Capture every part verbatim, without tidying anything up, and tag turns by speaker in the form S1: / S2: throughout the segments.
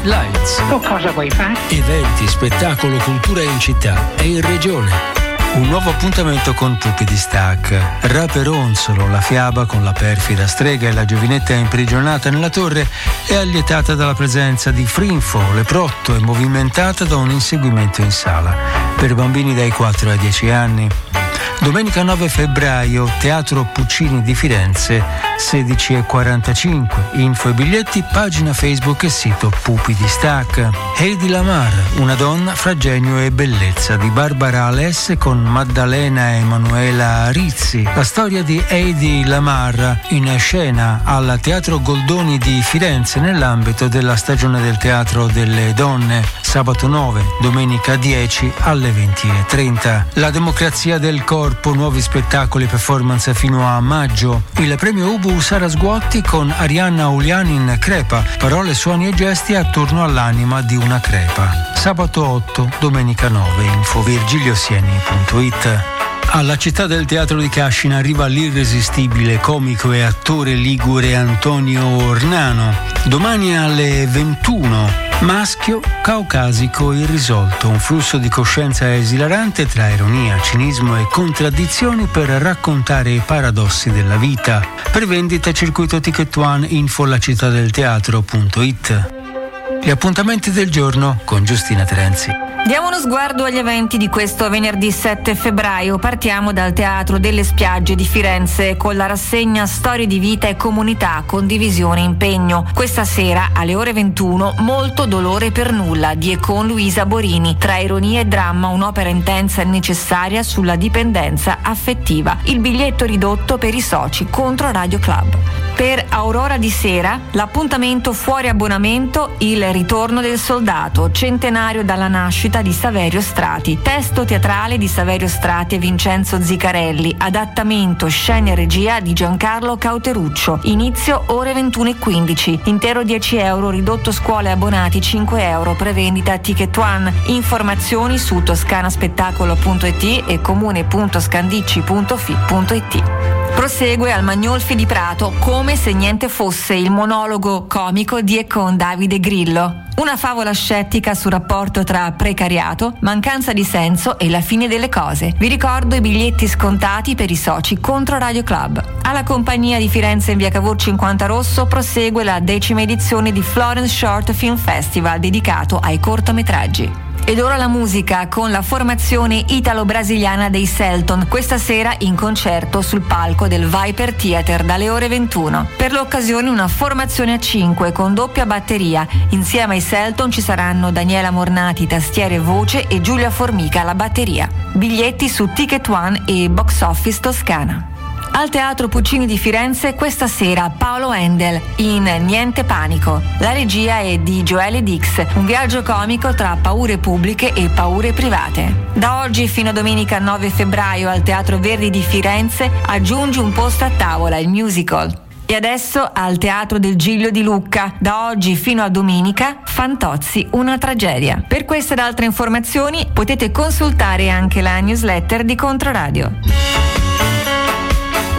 S1: Lights.
S2: Tu cosa vuoi fare?
S1: Eventi, spettacolo, cultura in città e in regione. Un nuovo appuntamento con Pupi di Stac. Raperonzolo, la fiaba con la perfida strega e la giovinetta imprigionata nella torre, è allietata dalla presenza di Frinfo, leprotto e movimentata da un inseguimento in sala per bambini dai quattro ai dieci anni. Domenica nove febbraio, Teatro Puccini di Firenze, sedici e quarantacinque. Info e biglietti, pagina Facebook e sito Pupi di Stac. Heidi Lamar, una donna fra genio e bellezza, di Barbara Alesse con Maddalena Emanuela Rizzi. La storia di Heidi Lamar in scena al Teatro Goldoni di Firenze nell'ambito della stagione del Teatro delle Donne. Sabato nove, domenica dieci alle venti e trenta. La democrazia del corpo, nuovi spettacoli e performance fino a maggio. Il premio Ubu Sara Sguotti con Arianna Ulianin Crepa, parole, suoni e gesti attorno all'anima di una crepa. Sabato otto, domenica nove. Info virgiliosieni punto it. Alla Città del Teatro di Cascina arriva l'irresistibile comico e attore ligure Antonio Ornano. Domani alle ventuno. Maschio caucasico irrisolto, un flusso di coscienza esilarante tra ironia, cinismo e contraddizioni per raccontare i paradossi della vita. Prevendita Circuito Ticket One, info la città del teatro punto it. Gli appuntamenti del giorno con Giustina Terenzi.
S3: Diamo uno sguardo agli eventi di questo venerdì sette febbraio. Partiamo dal Teatro delle Spiagge di Firenze con la rassegna Storie di vita e comunità, condivisione e impegno. Questa sera alle ore ventuno Molto dolore per nulla di e con Luisa Borini. Tra ironia e dramma, un'opera intensa e necessaria sulla dipendenza affettiva. Il biglietto ridotto per i soci contro Radio Club. Per Aurora di sera, l'appuntamento fuori abbonamento, il ritorno del soldato, centenario dalla nascita di Saverio Strati. Testo teatrale di Saverio Strati e Vincenzo Zicarelli. Adattamento, scena e regia di Giancarlo Cauteruccio. Inizio ore ventuno e quindici. Intero dieci euro, ridotto scuole abbonati cinque euro. Prevendita Ticket One. Informazioni su toscanaspettacolo punto it e comune punto scandicci punto fi punto it. Prosegue al Magnolfi di Prato Come se niente fosse, il monologo comico di e con Davide Grillo. Una favola scettica sul rapporto tra precariato, mancanza di senso e la fine delle cose. Vi ricordo i biglietti scontati per i soci contro Radio Club. Alla compagnia di Firenze in via Cavour cinquanta Rosso prosegue la decima edizione di Florence Short Film Festival dedicato ai cortometraggi. Ed ora la musica con la formazione italo-brasiliana dei Selton, questa sera in concerto sul palco del Viper Theater dalle ore ventuno. Per l'occasione una formazione a cinque con doppia batteria. Insieme ai Selton ci saranno Daniela Mornati, tastiere e voce, e Giulia Formica alla batteria. Biglietti su Ticket One e Box Office Toscana. Al Teatro Puccini di Firenze questa sera Paolo Endel in Niente panico. La regia è di Joelle Dix, un viaggio comico tra paure pubbliche e paure private. Da oggi fino a domenica nove febbraio al Teatro Verdi di Firenze aggiungi un posto a tavola, il musical. E adesso al Teatro del Giglio di Lucca, da oggi fino a domenica, Fantozzi, una tragedia. Per queste ed altre informazioni potete consultare anche la newsletter di Controradio.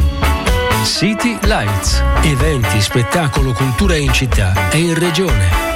S1: City Lights. Eventi, spettacolo, cultura in città e in regione.